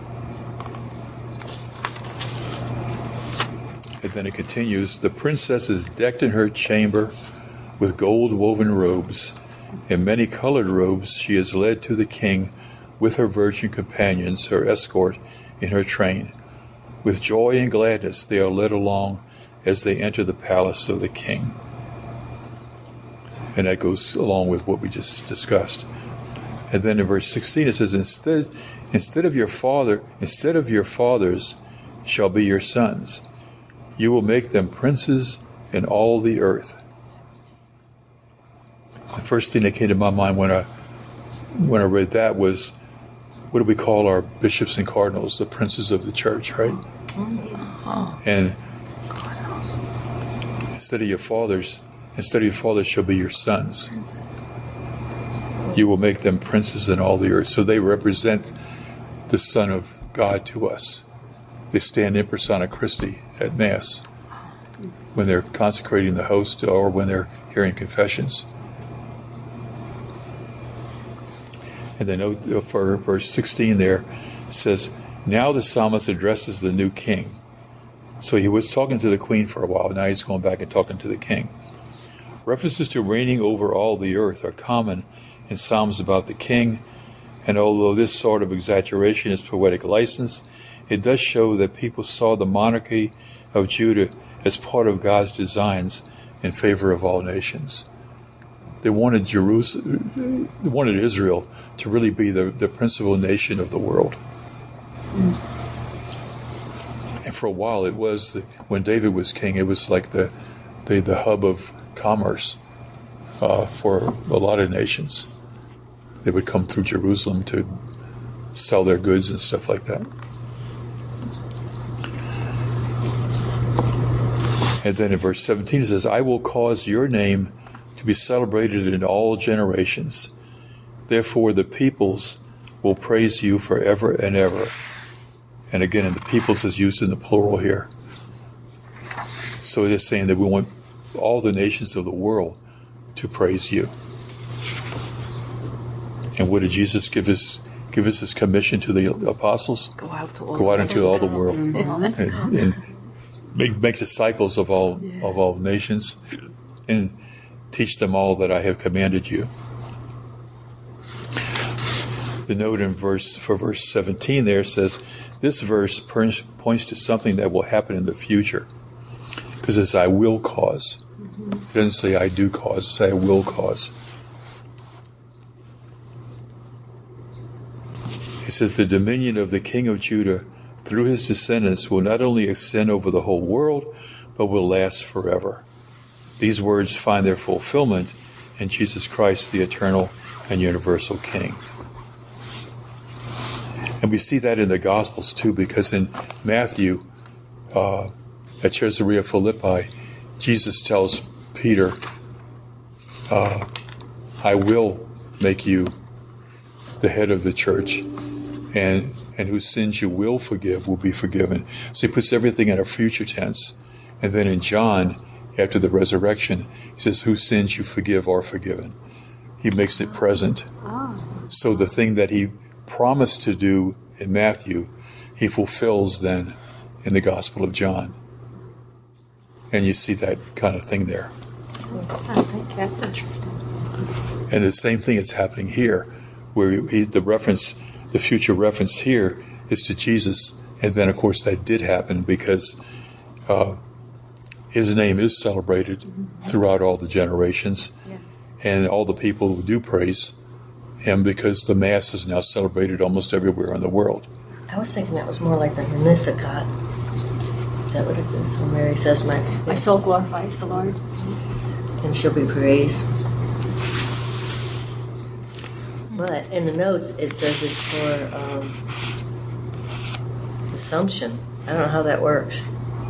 S1: And then it continues, the princess is decked in her chamber with gold woven robes. In many colored robes she is led to the king with her virgin companions, her escort, in her train. With joy and gladness they are led along as they enter the palace of the king. And that goes along with what we just discussed. And then in verse 16 it says, instead of your fathers shall be your sons. You will make them princes in all the earth. The first thing that came to my mind when I read that was, what do we call our bishops and cardinals? The princes of the church, right? And instead of your fathers shall be your sons. You will make them princes in all the earth. So they represent the Son of God to us. They stand in persona Christi at Mass when they're consecrating the host or when they're hearing confessions. And then for verse 16 there says, now the psalmist addresses the new king. So he was talking to the queen for a while. Now he's going back and talking to the king. References to reigning over all the earth are common in psalms about the king. And although this sort of exaggeration is poetic license, it does show that people saw the monarchy of Judah as part of God's designs in favor of all nations. They wanted Israel to really be the principal nation of the world. And for a while it was, when David was king, it was like the hub of commerce for a lot of nations. They would come through Jerusalem to sell their goods and stuff like that. And then in verse 17 it says, I will cause your name to be celebrated in all generations. Therefore the peoples will praise you forever and ever. And again, and the peoples is used in the plural here. So it is saying that we want all the nations of the world to praise you. And what did Jesus give us his commission to the apostles? Go out into all the world and make disciples of all nations and teach them all that I have commanded you. The note in verse 17 there says, this verse points to something that will happen in the future. Because it's I will cause. It doesn't say I do cause, it says I will cause. It says the dominion of the king of Judah through his descendants will not only extend over the whole world, but will last forever. These words find their fulfillment in Jesus Christ, the eternal and universal King. And we see that in the Gospels too, because in Matthew, at Caesarea Philippi, Jesus tells Peter, I will make you the head of the church, and whose sins you will forgive will be forgiven. So he puts everything in a future tense. And then in John, after the resurrection, he says, whose sins you forgive are forgiven. He makes it present. So the thing that he promised to do in Matthew, he fulfills then in the Gospel of John. And you see that kind of thing there.
S5: I think that's interesting.
S1: And the same thing is happening here, where the future reference here is to Jesus. And then, of course, that did happen because his name is celebrated throughout all the generations.
S5: Yes.
S1: And all the people who do praise him because the Mass is now celebrated almost everywhere in the world.
S4: I was thinking that was more like the Magnificat. Is that what it says? When Mary says, my
S5: soul glorifies the Lord.
S4: And she'll be praised. But in the notes, it says it's for Assumption. I don't know how that works.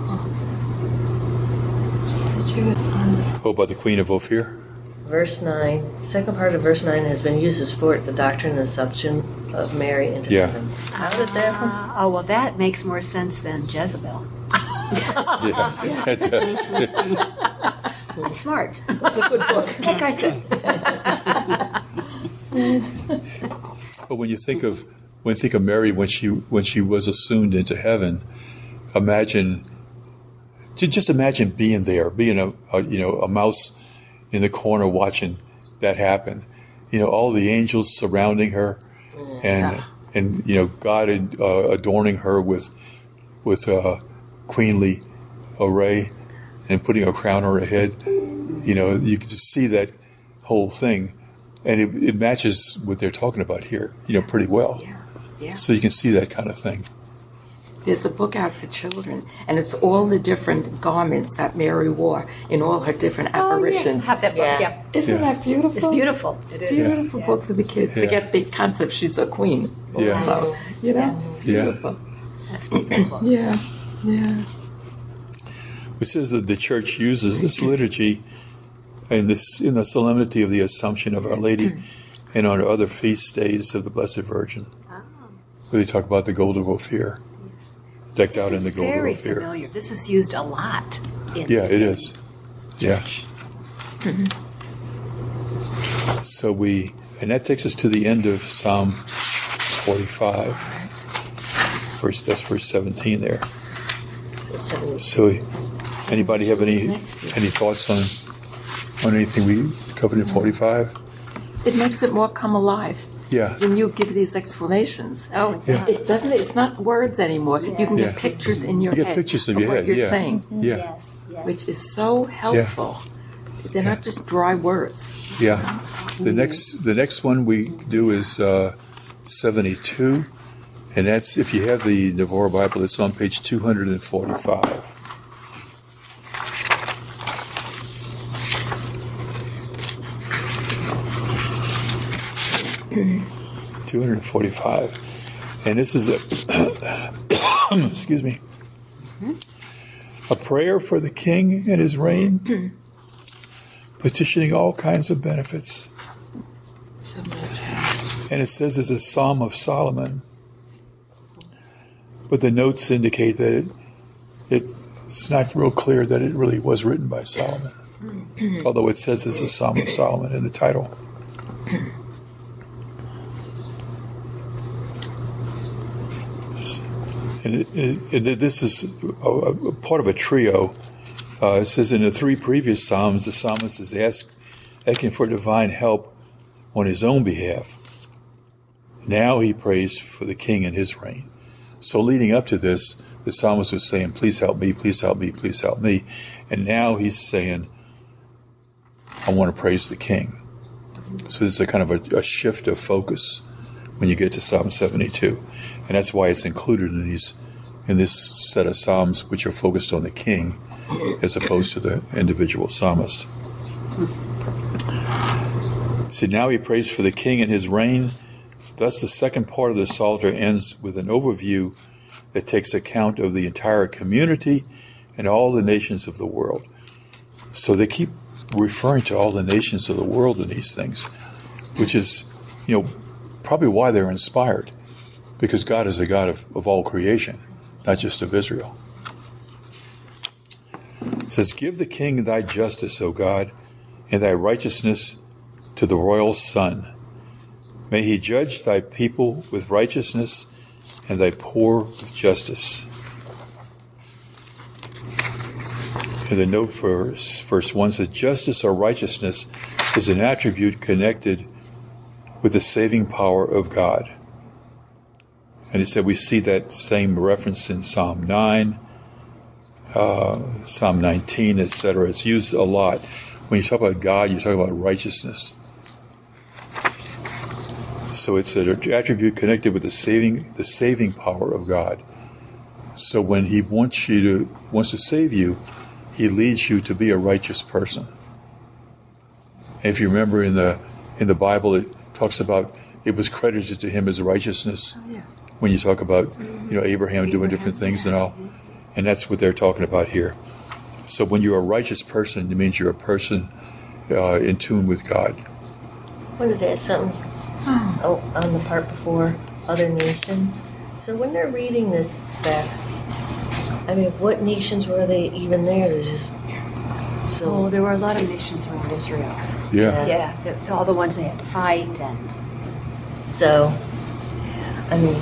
S1: Oh, by the Queen of Ophir?
S4: Verse 9, second part of verse 9 has been used to support the doctrine and assumption of Mary into heaven.
S3: How did that happen?
S5: Oh, well, that makes more sense than Jezebel.
S1: Yeah, it does.
S5: That's smart. That's a good book. Hey, guys, good.
S1: But when you think of Mary when she was assumed into heaven, just imagine being there, being a mouse in the corner watching that happen. All the angels surrounding her, and God adorning her with queenly array and putting a crown on her head. You can just see that whole thing, and it matches what they're talking about here, pretty well.
S2: Yeah.
S1: So you can see that kind of thing.
S2: There's a book out for children, and it's all the different garments that Mary wore in all her different apparitions.
S5: Have that book, yeah.
S2: Isn't that beautiful?
S5: It's beautiful. It is.
S2: Beautiful book for the kids to get the concept she's a queen.
S1: Yeah.
S2: Also, beautiful.
S5: That's beautiful.
S2: Yeah.
S1: It says that the Church uses this liturgy in the solemnity of the Assumption of Our Lady and on other feast days of the Blessed Virgin. Where they talk about the gold of Ophir, decked out in the gold of Ophir.
S5: Very familiar. This is used a lot.
S1: Yeah, it is. Yeah. So and that takes us to the end of Psalm 45. That's verse 17 there. So, anybody have any thoughts on anything we covered in 45?
S2: It makes it more come alive.
S1: Yeah.
S2: When you give these explanations.
S5: Oh,
S1: yeah.
S2: It doesn't. It's not words anymore. You can get pictures in your head.
S1: You get pictures of your
S2: what
S1: head.
S2: You're saying.
S1: Yeah.
S3: Yes.
S2: Which is so helpful. They're not just dry words.
S1: Yeah. The next one we do is 72, and that's, if you have the Novora Bible, it's on page 245. And this is excuse me, a prayer for the king and his reign, petitioning all kinds of benefits. And it says it's a Psalm of Solomon, but the notes indicate that it's not real clear that it really was written by Solomon, although it says it's a Psalm of Solomon in the title. And this is a part of a trio. It says in the three previous Psalms, the psalmist is asking for divine help on his own behalf. Now he prays for the king and his reign. So leading up to this, the psalmist was saying, please help me, please help me, please help me. And now he's saying, I want to praise the king. So this is a kind of a shift of focus when you get to Psalm 72. And that's why it's included in this set of psalms, which are focused on the king as opposed to the individual psalmist. So now he prays for the king and his reign. Thus the second part of the Psalter ends with an overview that takes account of the entire community and all the nations of the world. So they keep referring to all the nations of the world in these things, which is, probably why they're inspired. Because God is the God of all creation, not just of Israel. It says, give the king thy justice, O God, and thy righteousness to the royal son. May he judge thy people with righteousness and thy poor with justice. And the note for verse 1 says, justice or righteousness is an attribute connected with the saving power of God. And he said we see that same reference in Psalm 9, Psalm 19, etc. It's used a lot. When you talk about God, you talk about righteousness. So it's an attribute connected with the saving power of God. So when he wants to save you, he leads you to be a righteous person. And if you remember in the Bible, it talks about it was credited to him as righteousness.
S2: Oh, yeah.
S1: When you talk about Abraham doing different things and all, and that's what they're talking about here. So when you're a righteous person, it means you're a person in tune with God.
S4: I wanted to add something on the part before other nations. So when they're reading this back, I mean, what nations were they even there? There's just
S5: so there were a lot of nations around Israel.
S1: Yeah.
S5: All the ones they had to fight, and
S4: so I mean,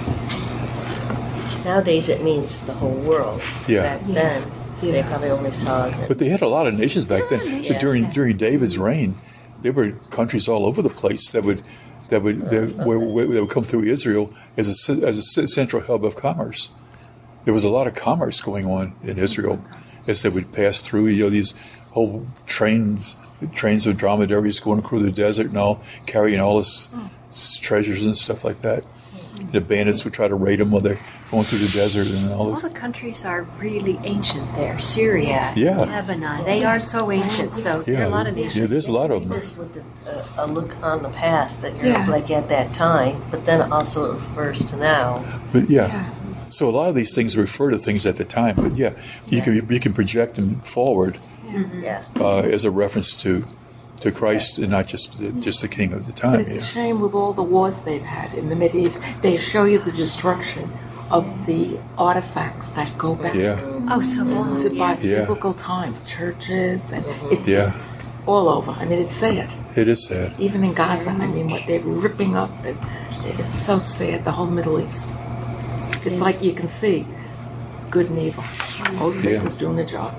S4: nowadays it means the whole world.
S1: Yeah.
S4: Back then, they probably only saw it.
S1: But they had a lot of nations back then. But during David's reign, there were countries all over the place that would come through Israel as a central hub of commerce. There was a lot of commerce going on in Israel as they would pass through. These whole trains of dromedaries going through the desert and all, carrying all this treasures and stuff like that. The bandits would try to raid them while they're going through the desert and all this.
S5: All the countries are really ancient there. Syria, Lebanon, they are so ancient. So there are a lot of nations.
S1: Yeah, there's a lot of them.
S4: Just with a look on the past that you're like at that time, but then also it refers to now.
S1: But so a lot of these things refer to things at the time. But you can project them forward as a reference to Christ and not just the king of the time.
S2: But it's a shame with all the wars they've had in the Mideast. They show you the destruction of the artifacts that go back.
S5: So long.
S2: To biblical times, churches, and it's all over. I mean, it's sad.
S1: It is sad.
S2: Even in Gaza, I mean, what they're ripping up, it's so sad. The whole Middle East. It's like you can see good and evil. Both Satan's doing the job.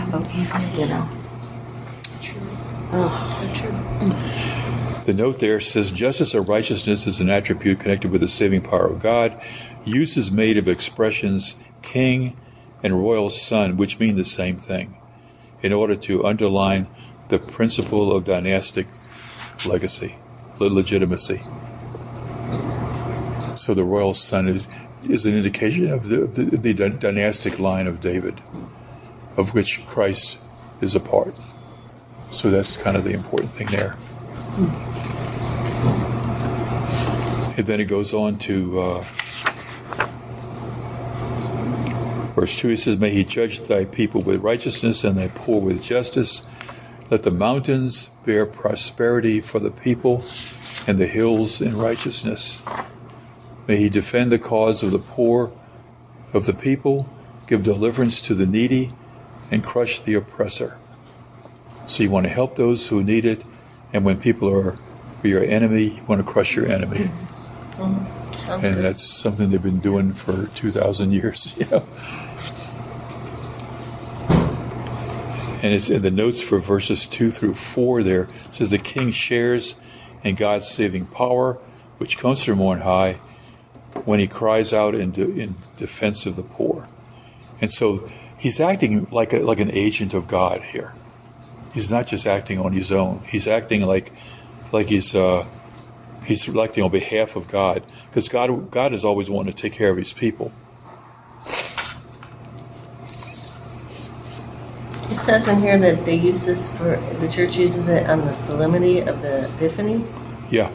S1: The note there says, justice or righteousness is an attribute connected with the saving power of God. Use is made of expressions king and royal son, which mean the same thing, in order to underline the principle of dynastic legitimacy. So the royal son is an indication of the dynastic line of David, of which Christ is a part. So that's kind of the important thing there. And then it goes on to verse 2. He says, may he judge thy people with righteousness and thy poor with justice. Let the mountains bear prosperity for the people and the hills in righteousness. May he defend the cause of the poor of the people, give deliverance to the needy, and crush the oppressor. So you want to help those who need it, and when people are your enemy, you want to crush your enemy. And that's something they've been doing for 2,000 years. And it's in the notes for verses 2 through 4 there. It says the king shares in God's saving power, which comes from on high, when he cries out in defense of the poor. And so he's acting like an agent of God here. He's not just acting on his own. He's acting like he's acting on behalf of God, because God is always wanting to take care of his people.
S4: It says in here that they use this the church uses it on the solemnity of the Epiphany.
S1: Yeah.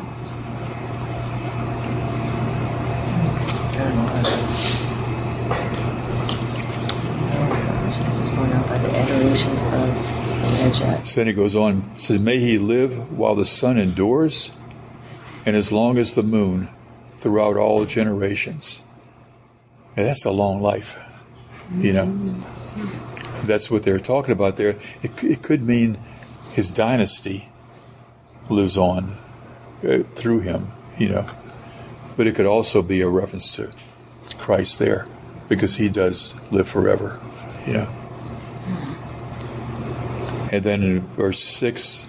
S1: So then it goes on, it says, may he live while the sun endures, and as long as the moon, throughout all generations. And that's a long life, That's what they're talking about there. It could mean his dynasty lives on through him, But it could also be a reference to Christ there, because he does live forever, And then in verse 6,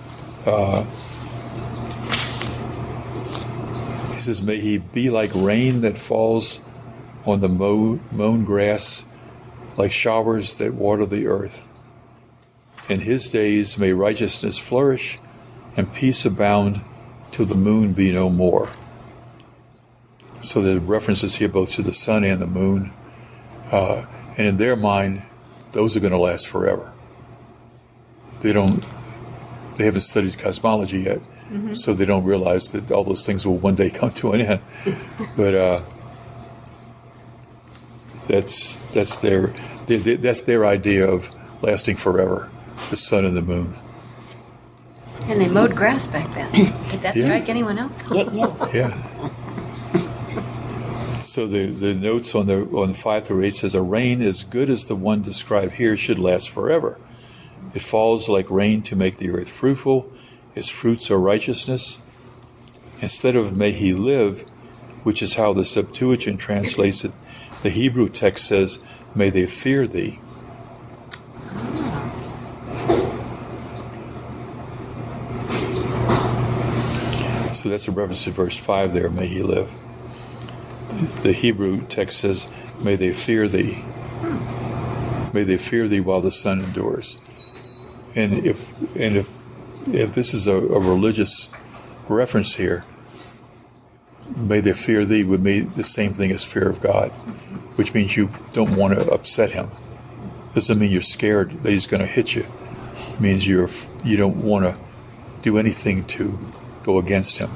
S1: he says, may he be like rain that falls on the mown grass, like showers that water the earth. In his days may righteousness flourish and peace abound till the moon be no more. So there are references here both to the sun and the moon. And in their mind, those are going to last forever. They haven't studied cosmology yet, so they don't realize that all those things will one day come to an end. But that's their idea of lasting forever, the sun and the moon.
S5: And they mowed grass back then. Did that strike anyone else?
S1: Yeah. So the notes on 5 through 8 says, a rain as good as the one described here should last forever. It falls like rain to make the earth fruitful. Its fruits are righteousness. Instead of may he live, which is how the Septuagint translates it, the Hebrew text says, may they fear thee. So that's a reference to verse 5 there, may he live. The Hebrew text says, may they fear thee. May they fear thee while the sun endures. And if this is a religious reference here, may they fear thee would mean the same thing as fear of God, which means you don't want to upset him. Doesn't mean you're scared that he's going to hit you. It means you don't want to do anything to go against him.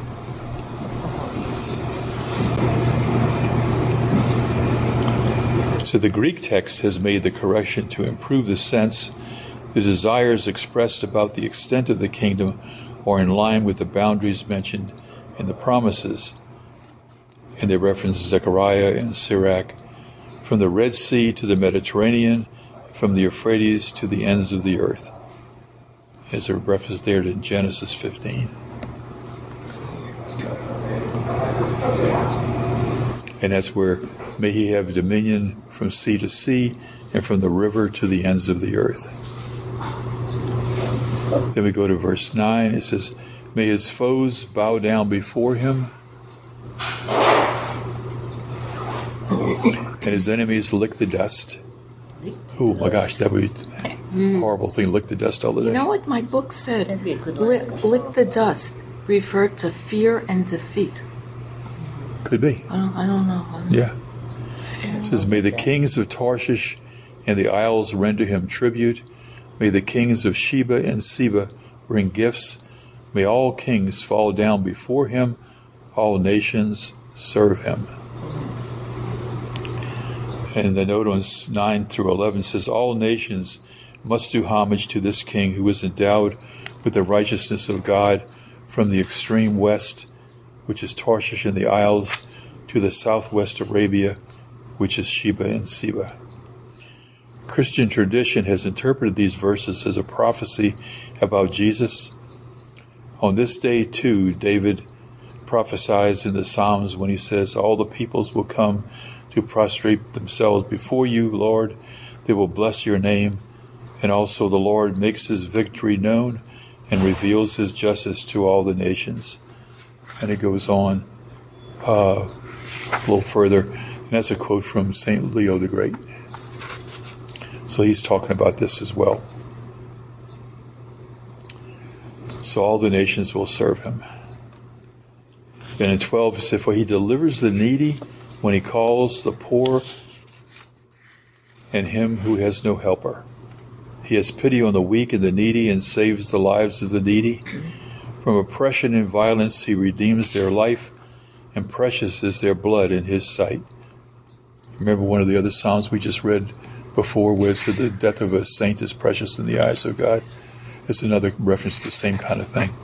S1: So the Greek text has made the correction to improve the sense. The desires expressed about the extent of the kingdom are in line with the boundaries mentioned in the promises. And they reference Zechariah and Sirach, from the Red Sea to the Mediterranean, from the Euphrates to the ends of the earth. There's a reference there to Genesis 15. And that's where may he have dominion from sea to sea and from the river to the ends of the earth. Then we go to verse 9. It says, may his foes bow down before him and his enemies lick the dust. Oh my gosh, that would be a horrible thing, lick the dust all the day.
S2: You know what my book said? Lick the dust referred to fear and defeat.
S1: Could be.
S2: I don't know.
S1: Yeah. It says, may the kings of Tarshish and the isles render him tribute. May the kings of Sheba and Seba bring gifts. May all kings fall down before him. All nations serve him. And the note on 9 through 11 says, all nations must do homage to this king who is endowed with the righteousness of God from the extreme west, which is Tarshish and the isles, to the southwest Arabia, which is Sheba and Seba. Christian tradition has interpreted these verses as a prophecy about Jesus. On this day, too, David prophesies in the Psalms when he says, all the peoples will come to prostrate themselves before you, Lord. They will bless your name. And also the Lord makes his victory known and reveals his justice to all the nations. And it goes on a little further. And that's a quote from St. Leo the Great. So he's talking about this as well. So all the nations will serve him. Then in 12 it said, for he delivers the needy when he calls the poor and him who has no helper. He has pity on the weak and the needy and saves the lives of the needy. From oppression and violence he redeems their life, and precious is their blood in his sight. Remember one of the other Psalms we just read before where it said the death of a saint is precious in the eyes of God? It's another reference to the same kind of thing.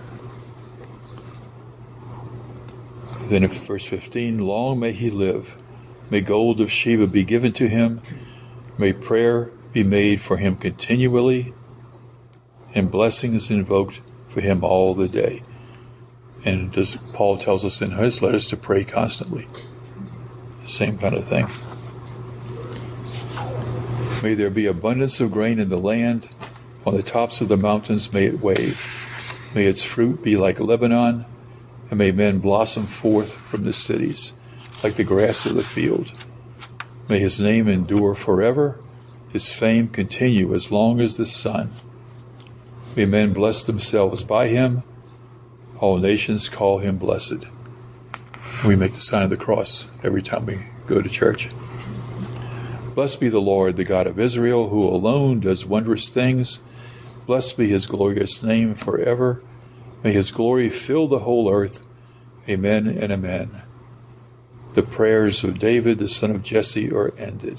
S1: Then in verse 15, long may he live. May gold of Sheba be given to him. May prayer be made for him continually, and blessings invoked for him all the day. And as Paul tells us in his letters to pray constantly. The same kind of thing. May there be abundance of grain in the land. On the tops of the mountains may it wave. May its fruit be like Lebanon, and may men blossom forth from the cities, like the grass of the field. May his name endure forever, his fame continue as long as the sun. May men bless themselves by him, all nations call him blessed. We make the sign of the cross every time we go to church. Blessed be the Lord, the God of Israel, who alone does wondrous things. Blessed be his glorious name forever. May his glory fill the whole earth. Amen and amen. The prayers of David, the son of Jesse, are ended.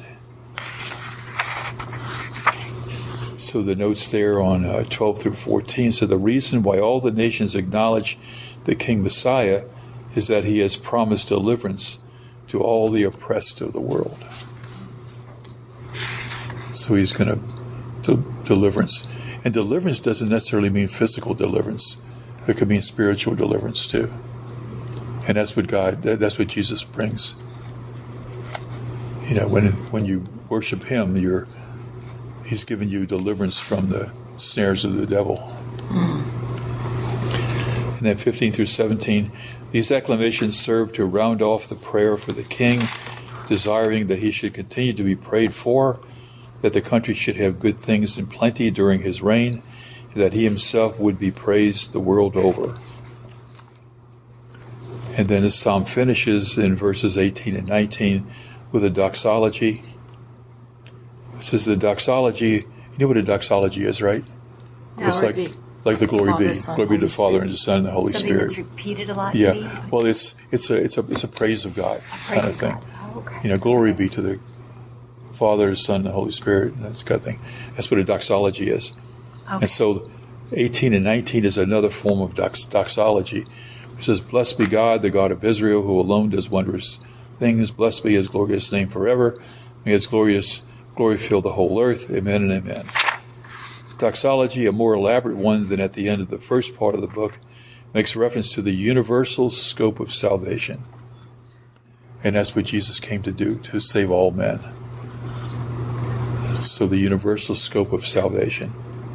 S1: So the notes there on 12 through 14. So the reason why all the nations acknowledge the King Messiah is that he has promised deliverance to all the oppressed of the world. So he's going to deliverance. And deliverance doesn't necessarily mean physical deliverance. It could mean spiritual deliverance too. And that's what Jesus brings. You know, when you worship him, he's given you deliverance from the snares of the devil. And then 15 through 17, these acclamations serve to round off the prayer for the king, desiring that he should continue to be prayed for, that the country should have good things in plenty during his reign, and that he himself would be praised the world over. And then this psalm finishes in verses 18 and 19 with a doxology. It says the doxology, you know what a doxology is, right? It's like the glory be. Glory be to the Father and the Son and the Holy Spirit.
S5: Something that's repeated a lot.
S1: Yeah. Maybe? Well, it's a praise of God kind of thing.
S5: Oh, okay.
S1: You know, glory be to the Father, the Son, and the Holy Spirit. That's kind of thing. That's what a doxology is. Okay. And so 18 and 19 is another form of doxology. It says, blessed be God, the God of Israel, who alone does wondrous things. Blessed be his glorious name forever. May his glory fill the whole earth. Amen and amen. Doxology, a more elaborate one than at the end of the first part of the book, makes reference to the universal scope of salvation. And that's what Jesus came to do, to save all men. So the universal scope of salvation.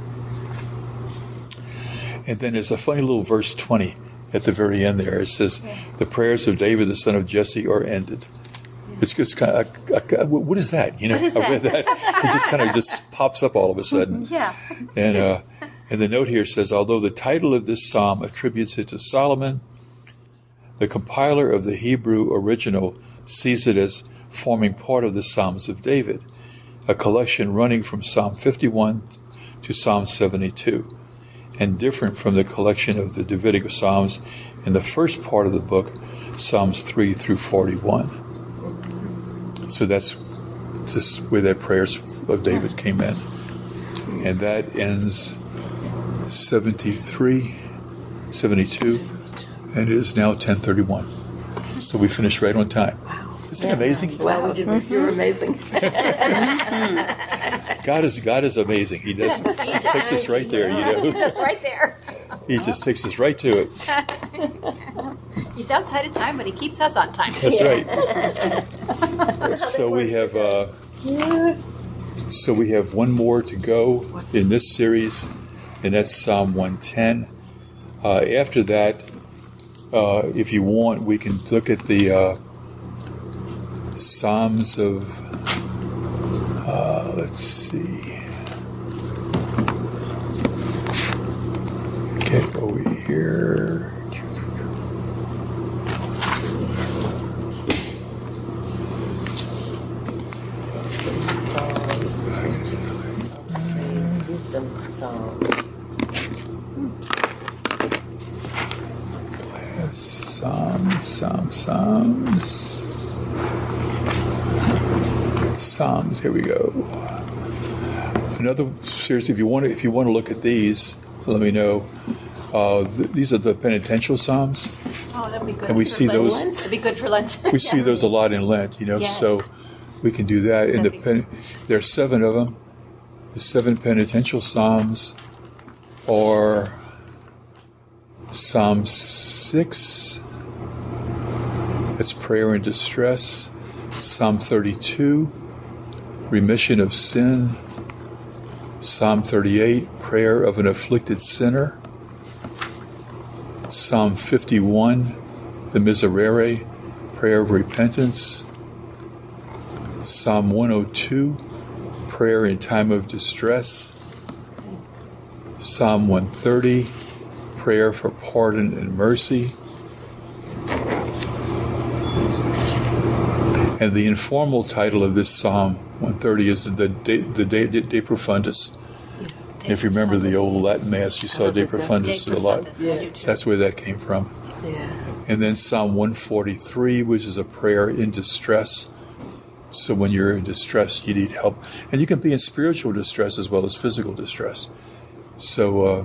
S1: And then there's a funny little verse 20 at the very end there. It says, the prayers of David, the son of Jesse, are ended. It's just kind of, what is that? You know, I read that. It just kind of just pops up all of a sudden.
S5: Yeah.
S1: And the note here says, although the title of this psalm attributes it to Solomon, the compiler of the Hebrew original sees it as forming part of the Psalms of David, a collection running from Psalm 51 to Psalm 72, and different from the collection of the Davidic Psalms in the first part of the book, Psalms 3 through 41. So that's just where that prayers of David came in. And that ends 73, 72, and it is now 10:31. So we finished right on time. Isn't that amazing?
S2: Wow, you're amazing.
S1: God is amazing. He just takes us right there, you know.
S5: That's right there.
S1: He just takes us right to it.
S5: He's outside of time, but he keeps us on time.
S1: That's right. So we have one more to go in this series, and that's Psalm 110. After that, if you want, we can look at the Psalms of, let's see. Get over here.
S4: Wisdom song.
S1: Psalms. Here we go. Another series. If you want to look at these, let me know. These are the penitential Psalms.
S5: Oh, that'd be good.
S1: And we see those.
S5: That'd be good for Lent.
S1: We see those a lot in Lent, you know. Yes. So we can do that. And there are 7 of them. The 7 penitential Psalms are Psalm 6. That's prayer in distress. Psalm 32, remission of sin. Psalm 38, prayer of an afflicted sinner. Psalm 51, the Miserere, prayer of repentance. Psalm 102, prayer in time of distress. Psalm 130, prayer for pardon and mercy. And the informal title of this Psalm 130 is the De Profundis. If you remember the old Latin Mass, you saw De Profundis a lot. Yeah. So that's where that came from.
S2: Yeah.
S1: And then Psalm 143, which is a prayer in distress. So when you're in distress, you need help. And you can be in spiritual distress as well as physical distress. So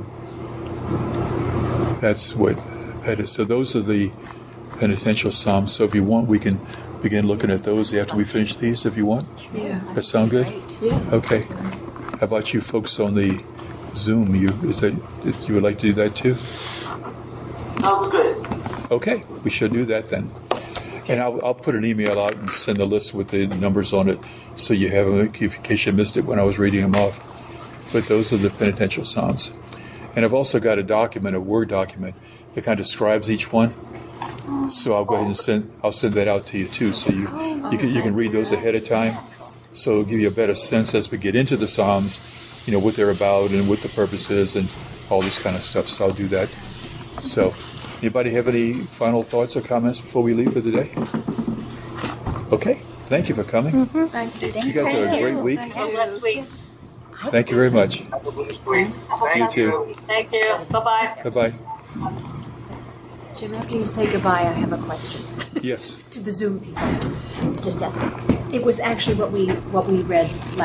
S1: that's what that is. So those are the penitential Psalms. So if you want, we can begin looking at those after we finish these, if you want.
S2: Yeah.
S1: That sound good?
S2: Yeah.
S1: Okay. How about you folks on the Zoom? You would like to do that too?
S6: Sounds good.
S1: Okay, we should do that then. And I'll put an email out and send a list with the numbers on it so you have them in case you missed it when I was reading them off. But those are the penitential Psalms. And I've also got a document, a Word document, that kind of describes each one. So I'll go ahead and send that out to you too, so you can read those ahead of time. So it'll give you a better sense as we get into the Psalms, what they're about and what the purpose is and all this kind of stuff. So I'll do that. So, anybody have any final thoughts or comments before we leave for the day? Okay. Thank you for coming.
S3: Mm-hmm. Thank you.
S1: You guys have a great week.
S6: Last week.
S1: Thank you very much. You too.
S6: Thank you. Bye-bye.
S1: Bye-bye.
S5: Jim, after you say goodbye, I have a question.
S1: Yes.
S5: To the Zoom people. Just ask. It was actually what we read last